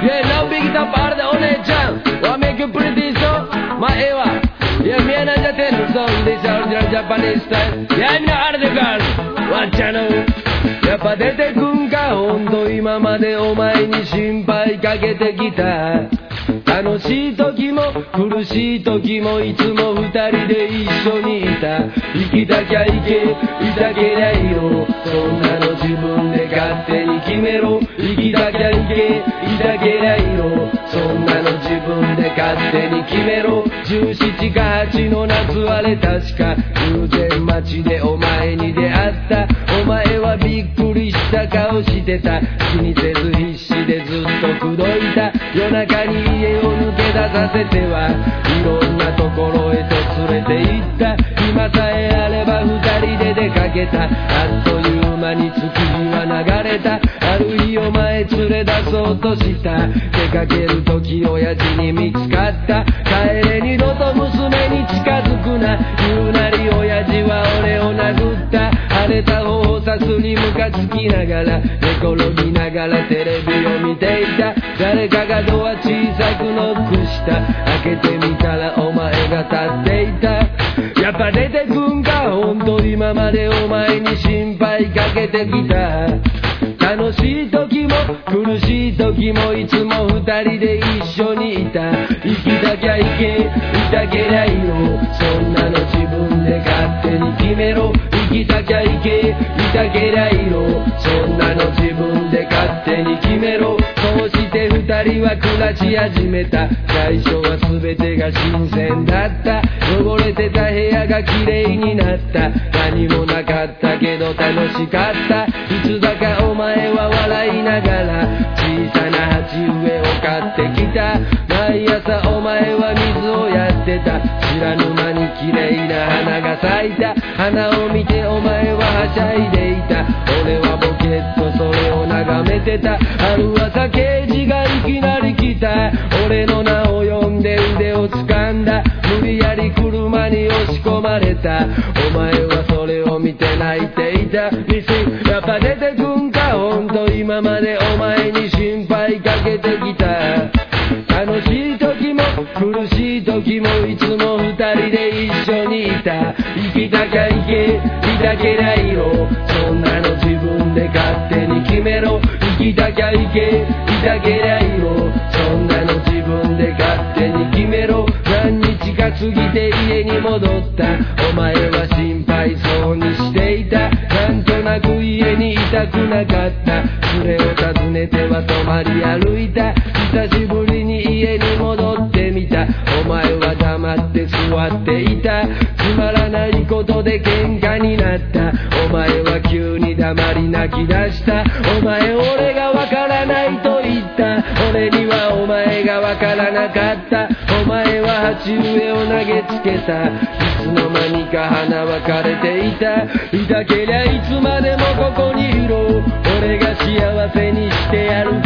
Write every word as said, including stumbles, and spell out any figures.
Yeah, now big it up out of the only jam. What make you pretty so? My Eva. Yeah, me and I just tell you song. This is original Japanese style. Yeah, I'm not out of the girls. One channel. やっぱ出てくんかほんと今までお前に心配かけてきた楽しい時も苦しい時もいつも二人で一緒にいた生きたきゃいけいたけりゃいいよそんなの自分で勝手に決めろ生きたきゃいけいたけりゃいいよそんなの自分で勝手に決めろじゅうななかはちの夏あれ確か偶然街でお前に出会ったお前はびっくりした顔してた気にせず必死でずっと口説いた夜中に家を抜け出させてはいろんなところへと連れて行った今さえあれば二人で出かけたあっという間に月日は流れたある日お前連れ出そうとした出かける時親父に見つかった帰れ二度と娘に近づくな言うなり親父は俺を殴った腫れた頬をさすにムカつきながら寝転びながらテレビを見ていた誰かがドア小さくノックした開けてみたらお前が立っていたやっぱ出てくんかほんと今までお前に心配かけてきた楽しい時も苦しい時もいつも二人で一緒にいた生きたきゃいけいたけりゃいいよそんなの自分で勝手に決めろ生きたきゃいけいたけりゃいいよそんなの自分で勝手に決めろそうして二人は暮らし始めた最初は全てが新鮮だった汚れてた部屋が綺麗になった何もなかったけど楽しかったいつだかお前は笑いながら小さな鉢植えを買ってきた毎朝お前は水をやってた知らぬ間に綺麗な花が咲いた花を見てお前ははしゃいでいた俺はボケっとそれを眺めてたある朝刑事がいきなり来た俺の名を呼んで腕を掴んだ無理やり車に押し込まれたお前はそれを見て泣いていたミスやっぱ出てくんかほんと今までお前に心配かけてきた楽しい時も苦しい時もいつも二人で一緒にいた生きたきゃいけいたけりゃいいよそんなの自分で勝手に決めろ生きたきゃいけいたけりゃいいよそんなの自分で勝手に決めろ何日か過ぎて家に戻ったお前は心配そうにしていたなんとなく家にいたくなかった連れを訪ねては泊まり歩いた久しぶりに家に戻ってみたお前は黙って座っていたつまらないことで喧嘩になったお前は急に黙り泣き出したお前俺がわからないと言った俺にはお前がわからなかったお前は鉢植えを投げつけたいつの間にか花は枯れていたいたけりゃいつまでもここにいろ俺が幸せにしてやる